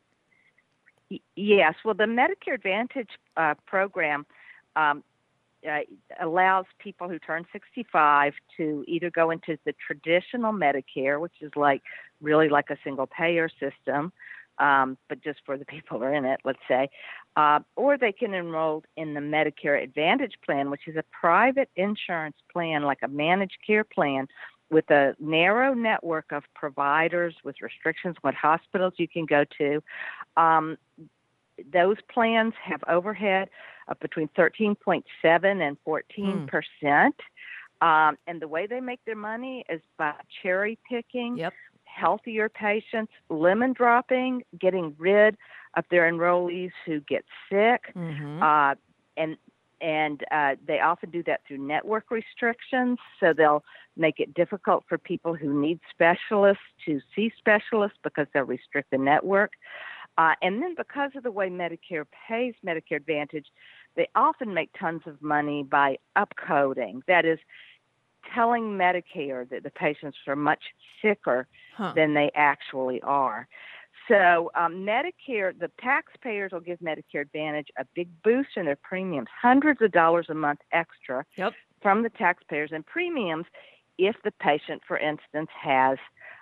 Y- Yes. Well, the Medicare Advantage uh, program um, uh, allows people who turn sixty-five to either go into the traditional Medicare, which is like really like a single payer system, um, but just for the people who are in it, let's say, uh, or they can enroll in the Medicare Advantage plan, which is a private insurance plan, like a managed care plan, with a narrow network of providers with restrictions, what hospitals you can go to. Um, those plans have overhead of between thirteen point seven and fourteen percent. Um, and the way they make their money is by cherry picking Yep. healthier patients, lemon dropping, getting rid of their enrollees who get sick. Mhm. Uh, and and uh, they often do that through network restrictions. So they'll make it difficult for people who need specialists to see specialists because they'll restrict the network. Uh, and then because of the way Medicare pays Medicare Advantage, they often make tons of money by upcoding. That is, telling Medicare that the patients are much sicker Huh. than they actually are. So um, Medicare, the taxpayers will give Medicare Advantage a big boost in their premiums, hundreds of dollars a month extra yep. from the taxpayers in premiums if the patient, for instance, has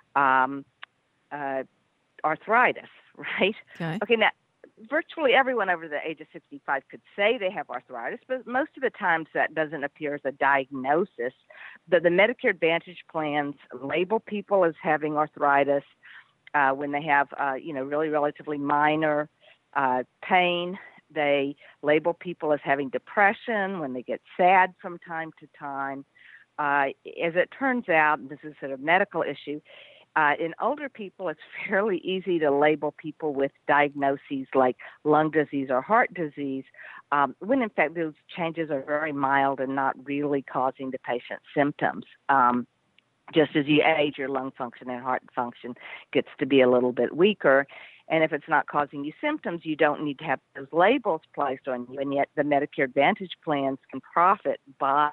um, uh, arthritis, right? Okay. Okay, now, virtually everyone over the age of sixty-five could say they have arthritis, but most of the times that doesn't appear as a diagnosis. The, the Medicare Advantage plans label people as having arthritis uh, when they have, uh, you know, really relatively minor uh, pain. They label people as having depression when they get sad from time to time. Uh, as it turns out, and this is sort of a medical issue, Uh, in older people, it's fairly easy to label people with diagnoses like lung disease or heart disease, um, when in fact those changes are very mild and not really causing the patient symptoms. Um, just as you age, your lung function and heart function gets to be a little bit weaker. And if it's not causing you symptoms, you don't need to have those labels placed on you. And yet the Medicare Advantage plans can profit by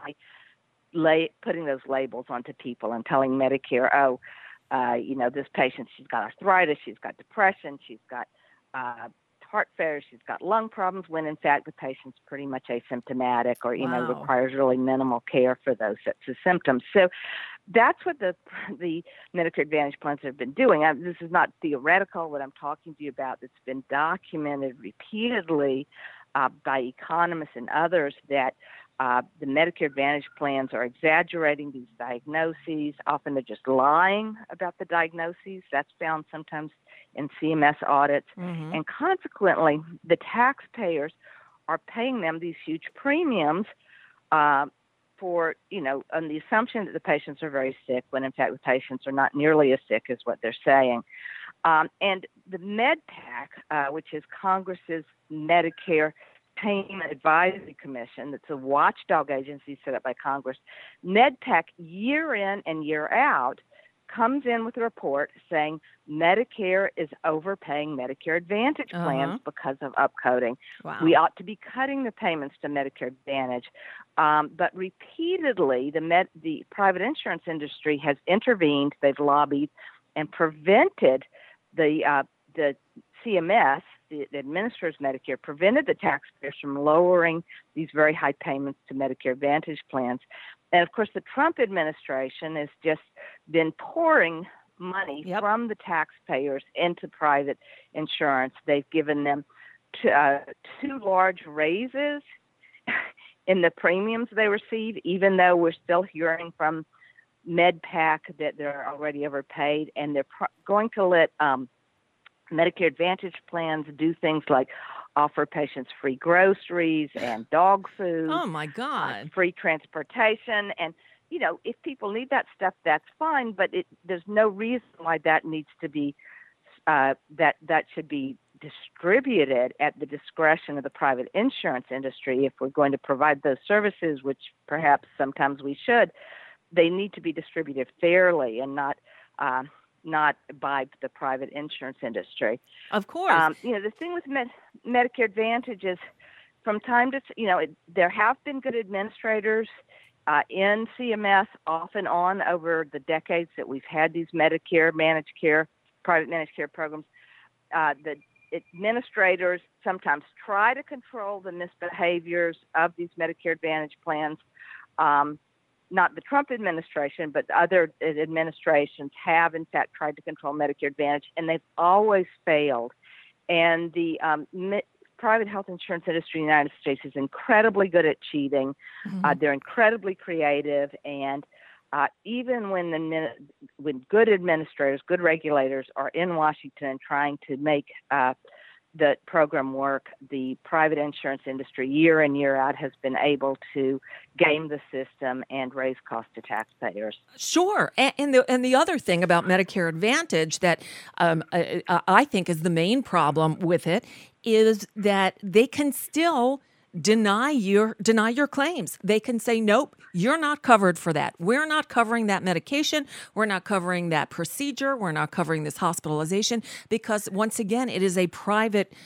lay, putting those labels onto people and telling Medicare, oh, Uh, you know, this patient, she's got arthritis, she's got depression, she's got uh, heart failure, she's got lung problems, when in fact the patient's pretty much asymptomatic or, you wow. know, requires really minimal care for those sets of symptoms. So that's what the the Medicare Advantage plans have been doing. I, this is not theoretical, what I'm talking to you about. It's been documented repeatedly uh, by economists and others that Uh, the Medicare Advantage plans are exaggerating these diagnoses. Often they're just lying about the diagnoses. That's found sometimes in C M S audits. Mm-hmm. And consequently, the taxpayers are paying them these huge premiums uh, for, you know, on the assumption that the patients are very sick, when in fact the patients are not nearly as sick as what they're saying. Um, and the MedPAC, uh, which is Congress's Medicare Payment Advisory Commission, that's a watchdog agency set up by Congress, MedPAC, year in and year out, comes in with a report saying Medicare is overpaying Medicare Advantage plans uh-huh. because of upcoding. Wow. We ought to be cutting the payments to Medicare Advantage. Um, but repeatedly, the, med, the private insurance industry has intervened. They've lobbied and prevented the uh, the C M S, the, the administrators of Medicare, prevented the taxpayers from lowering these very high payments to Medicare Advantage plans. And of course, the Trump administration has just been pouring money yep. from the taxpayers into private insurance. They've given them t- uh, two large raises in the premiums they receive, even though we're still hearing from MedPAC that they're already overpaid, and they're pro- going to let um, Medicare Advantage plans do things like offer patients free groceries and dog food. Oh, my God. Uh, free transportation. And, you know, if people need that stuff, that's fine, but it, there's no reason why that needs to be, uh, that, that should be distributed at the discretion of the private insurance industry. If we're going to provide those services, which perhaps sometimes we should, they need to be distributed fairly and not uh, not by the private insurance industry. Of course. Um, you know, the thing with Med- Medicare Advantage is from time to, you know, it, there have been good administrators uh, in C M S off and on over the decades that we've had these Medicare managed care, private managed care programs. Uh, the administrators sometimes try to control the misbehaviors of these Medicare Advantage plans. Um, Not the Trump administration, but other administrations have, in fact, tried to control Medicare Advantage, and they've always failed. And the um, mi- private health insurance industry in the United States is incredibly good at cheating. Mm-hmm. Uh, they're incredibly creative, and uh, even when the when good administrators, good regulators are in Washington trying to make uh, the program work, the private insurance industry year in, year out has been able to game the system and raise costs to taxpayers. Sure. And, and, the, and the other thing about Medicare Advantage that um, I, I think is the main problem with it is that they can still deny your deny your claims. They can say, nope, you're not covered for that. We're not covering that medication. We're not covering that procedure. We're not covering this hospitalization because, once again, it is a private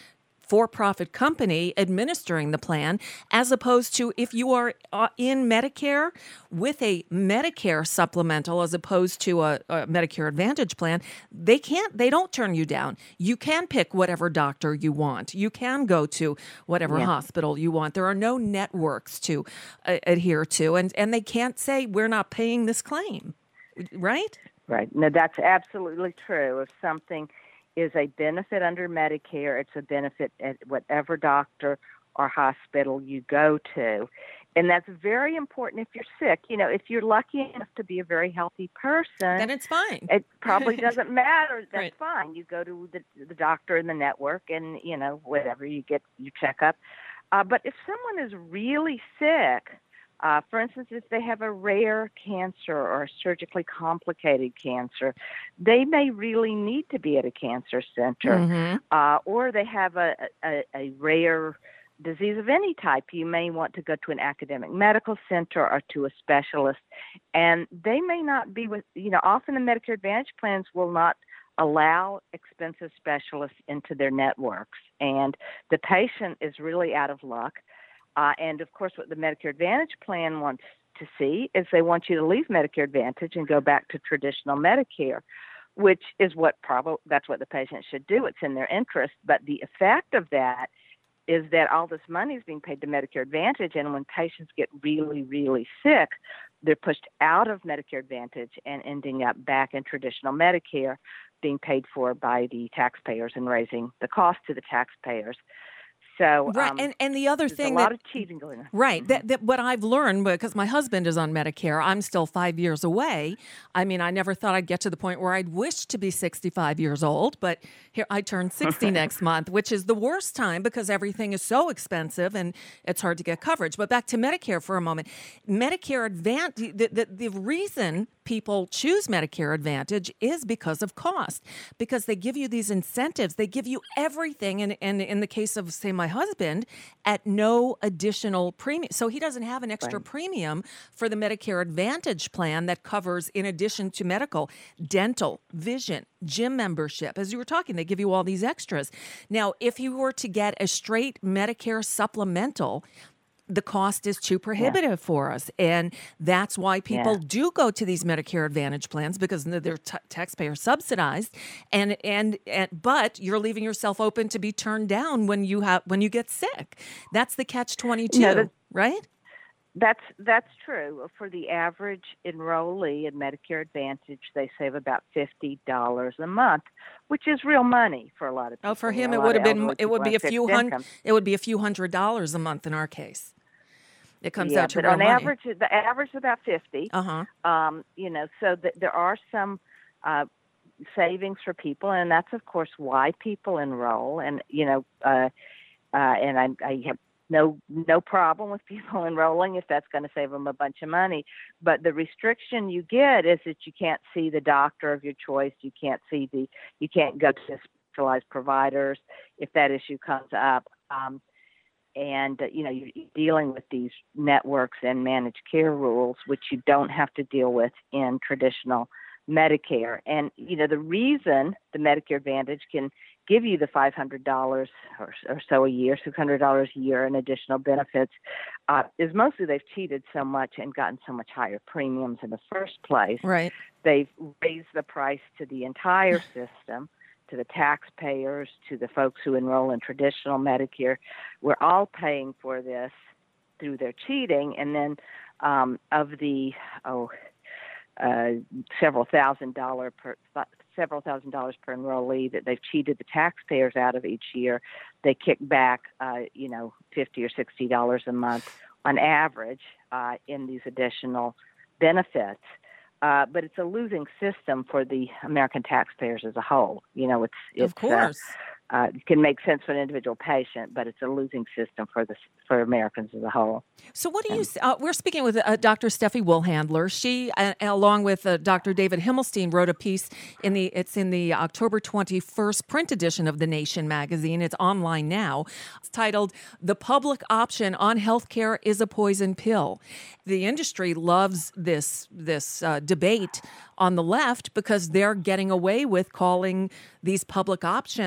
for-profit company administering the plan, as opposed to if you are uh, in Medicare with a Medicare supplemental as opposed to a, a Medicare Advantage plan, they can't, they don't turn you down. You can pick whatever doctor you want. You can go to whatever Yeah. hospital you want. There are no networks to uh, adhere to, and, and they can't say we're not paying this claim, right? Right. No, that's absolutely true. If something is a benefit under Medicare, it's a benefit at whatever doctor or hospital you go to. And that's very important if you're sick. You know, if you're lucky enough to be a very healthy person, Then it's fine. it probably doesn't matter. That's Right. fine. You go to the, the doctor in the network and, you know, whatever, you get your checkup. Uh, but if someone is really sick, uh, for instance, if they have a rare cancer or a surgically complicated cancer, they may really need to be at a cancer center. Mhm. Uh, or they have a, a, a rare disease of any type. You may want to go to an academic medical center or to a specialist, and they may not be with, you know, often the Medicare Advantage plans will not allow expensive specialists into their networks, and the patient is really out of luck. Uh, and of course, what the Medicare Advantage plan wants to see is they want you to leave Medicare Advantage and go back to traditional Medicare, which is what probably that's what the patient should do. It's in their interest, but the effect of that is that all this money is being paid to Medicare Advantage, and when patients get really, really sick, they're pushed out of Medicare Advantage and ending up back in traditional Medicare, being paid for by the taxpayers and raising the cost to the taxpayers. So, Right, um, and, and the other there's thing a lot that of cheating going on. Right. That, that what I've learned, because my husband is on Medicare, I'm still five years away. I mean, I never thought I'd get to the point where I'd wish to be sixty-five years old, but here I turn sixty next month, which is the worst time because everything is so expensive and it's hard to get coverage. But back to Medicare for a moment. Medicare Advantage, the, the, the reason people choose Medicare Advantage is because of cost, because they give you these incentives. They give you everything. And, and in the case of, say, my husband, at no additional premium. So he doesn't have an extra Right. premium for the Medicare Advantage plan that covers, in addition to medical, dental, vision, gym membership. As you were talking, they give you all these extras. Now, if you were to get a straight Medicare supplemental, the cost is too prohibitive yeah. for us. And that's why people yeah. do go to these Medicare Advantage plans, because they're t- taxpayer subsidized. And, and and but you're leaving yourself open to be turned down when you have when you get sick. That's the catch twenty-two, no, that, right? That's that's true. For the average enrollee in Medicare Advantage, they save about fifty dollars a month, which is real money for a lot of people. Oh, for him, a it lot would of have been elderly it would people be a have few fixed hundred income. it would be a few hundred dollars a month in our case. It comes yeah, out to but real on money. average, the average is about fifty. Uh-huh. Um, you know, so th- there are some uh, savings for people, and that's of course why people enroll. And you know, uh, uh, and I, I have no no problem with people enrolling if that's going to save them a bunch of money. But the restriction you get is that you can't see the doctor of your choice. You can't see the you can't go to specialized providers if that issue comes up. Um, And, uh, you know, you're dealing with these networks and managed care rules, which you don't have to deal with in traditional Medicare. And, you know, the reason the Medicare Advantage can give you the five hundred dollars or, or so a year, six hundred dollars a year in additional benefits, uh, is mostly they've cheated so much and gotten so much higher premiums in the first place. Right. They've raised the price to the entire system, to the taxpayers, to the folks who enroll in traditional Medicare. We're all paying for this through their cheating. And then um, of the oh, uh, several thousand dollar per several thousand dollars per enrollee that they've cheated the taxpayers out of each year, they kick back, uh, you know, fifty or sixty dollars a month on average uh, in these additional benefits. Uh, but it's a losing system for the American taxpayers as a whole. You know, it's, it's of course. Uh, uh, it can make sense for an individual patient, but it's a losing system for the for Americans as a whole. So, what do you? Uh, we're speaking with uh, Doctor Steffi Wohlhandler. She, uh, along with uh, Doctor David Himmelstein, wrote a piece in the. It's in the October twenty-first print edition of The Nation magazine. It's online now. It's titled "The Public Option on Healthcare is a Poison Pill." The industry loves this this uh, debate on the left because they're getting away with calling these public option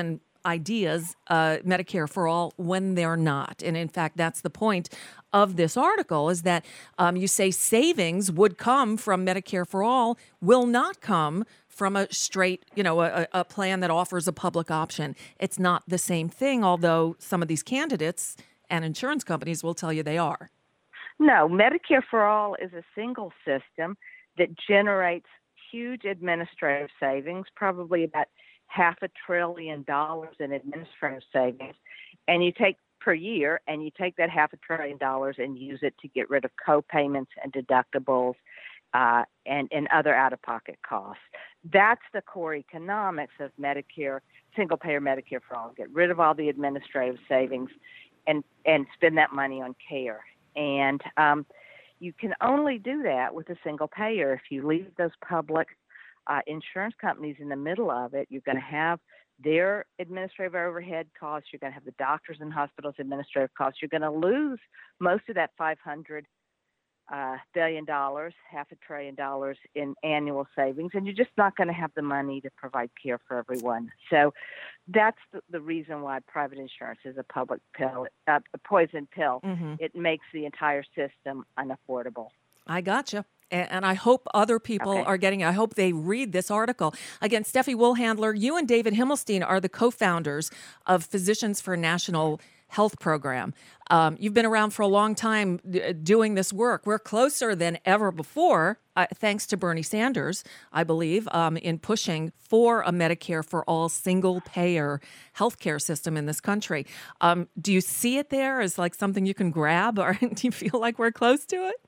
ideas, uh, Medicare for all, when they're not. And in fact, that's the point of this article, is that um, you say savings would come from Medicare for all, will not come from a straight, you know, a, a plan that offers a public option. It's not the same thing, although some of these candidates and insurance companies will tell you they are. No, Medicare for all is a single system that generates huge administrative savings, probably about half a trillion dollars in administrative savings. And you take per year, and you take that half a trillion dollars and use it to get rid of co-payments and deductibles uh, and, and other out-of-pocket costs. That's the core economics of Medicare, single-payer Medicare for all. Get rid of all the administrative savings and, and spend that money on care. And um, you can only do that with a single payer. If you leave those public uh, insurance companies in the middle of it, you're going to have their administrative overhead costs. You're going to have the doctors and hospitals' administrative costs. You're going to lose most of that five hundred uh, billion dollars, half a trillion dollars in annual savings, and you're just not going to have the money to provide care for everyone. So that's the, the reason why private insurance is a public pill, uh, a poison pill. Mm-hmm. It makes the entire system unaffordable. I gotcha. And I hope other people Okay. are getting it. I hope they read this article. Again, Steffi Woolhandler, you and David Himmelstein are the co-founders of Physicians for National Health Program. Um, you've been around for a long time d- doing this work. We're closer than ever before, uh, thanks to Bernie Sanders, I believe, um, in pushing for a Medicare for all single-payer healthcare system in this country. Um, do you see it there as like something you can grab, or do you feel like we're close to it?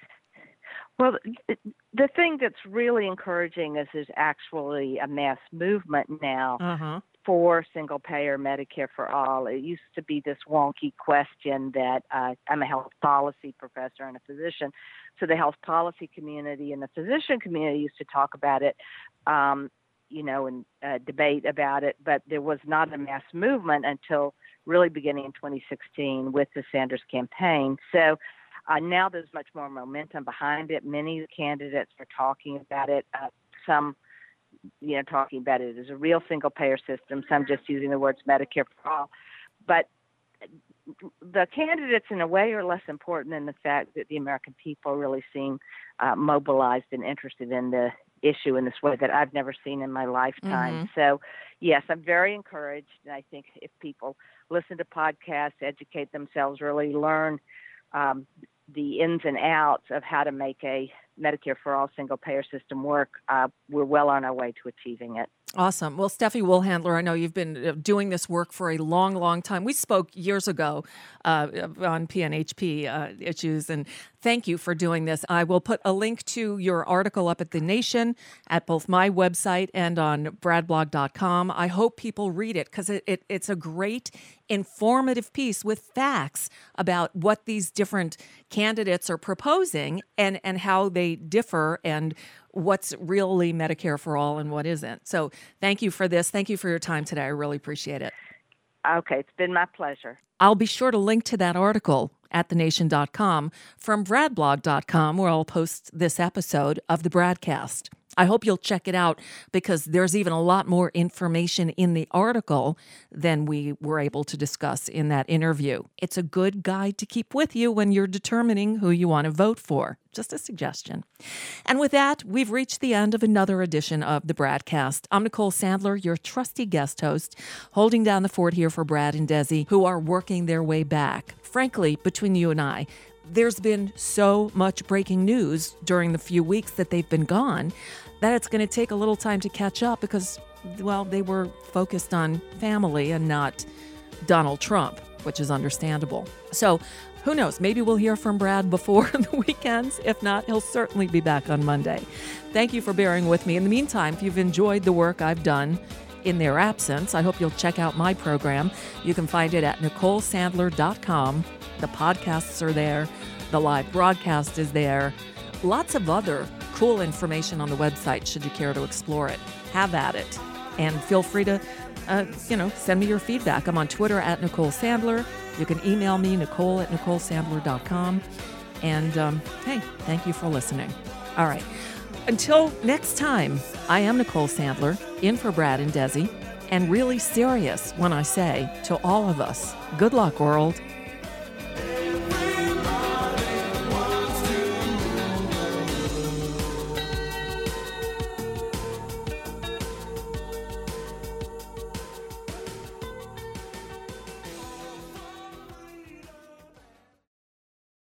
Well, the thing that's really encouraging is there's actually a mass movement now Uh-huh. for single-payer Medicare for all. It used to be this wonky question that uh, I'm a health policy professor and a physician, so the health policy community and the physician community used to talk about it, um, you know, and uh, debate about it, but there was not a mass movement until really beginning in twenty sixteen with the Sanders campaign. So Uh, now there's much more momentum behind it. Many candidates are talking about it. Uh, some, you know, talking about it as a real single-payer system. Some just using the words Medicare for all. But the candidates, in a way, are less important than the fact that the American people really seem uh, mobilized and interested in the issue in this way that I've never seen in my lifetime. Mhm. So, yes, I'm very encouraged. And I think if people listen to podcasts, educate themselves, really learn um, the ins and outs of how to make a Medicare for all single-payer system work, uh, we're well on our way to achieving it. Awesome. Well, Steffi Woolhandler, I know you've been doing this work for a long, long time. We spoke years ago uh, on P N H P uh, issues, and thank you for doing this. I will put a link to your article up at The Nation, at both my website and on brad blog dot com. I hope people read it because it, it, it's a great, informative piece with facts about what these different candidates are proposing and, and how they differ and what's really Medicare for all and what isn't. So thank you for this. Thank you for your time today. I really appreciate it. Okay, it's been my pleasure. I'll be sure to link to that article at the nation dot com from brad blog dot com, where I'll post this episode of the Bradcast. I hope you'll check it out because there's even a lot more information in the article than we were able to discuss in that interview. It's a good guide to keep with you when you're determining who you want to vote for. Just a suggestion. And with that, we've reached the end of another edition of the Bradcast. I'm Nicole Sandler, your trusty guest host, holding down the fort here for Brad and Desi, who are working their way back. Frankly, between you and I, there's been so much breaking news during the few weeks that they've been gone that it's going to take a little time to catch up because, well, they were focused on family and not Donald Trump, which is understandable. So who knows? Maybe we'll hear from Brad before the weekends. If not, he'll certainly be back on Monday. Thank you for bearing with me. In the meantime, if you've enjoyed the work I've done in their absence, I hope you'll check out my program. You can find it at nicole sandler dot com. The podcasts are there. The live broadcast is there. Lots of other cool information on the website should you care to explore it. Have at it. And feel free to, uh, you know, send me your feedback. I'm on Twitter at Nicole Sandler. You can email me, Nicole at nicole sandler dot com. And, um, hey, thank you for listening. All right. Until next time, I am Nicole Sandler, in for Brad and Desi. and really serious when I say to all of us, good luck, world.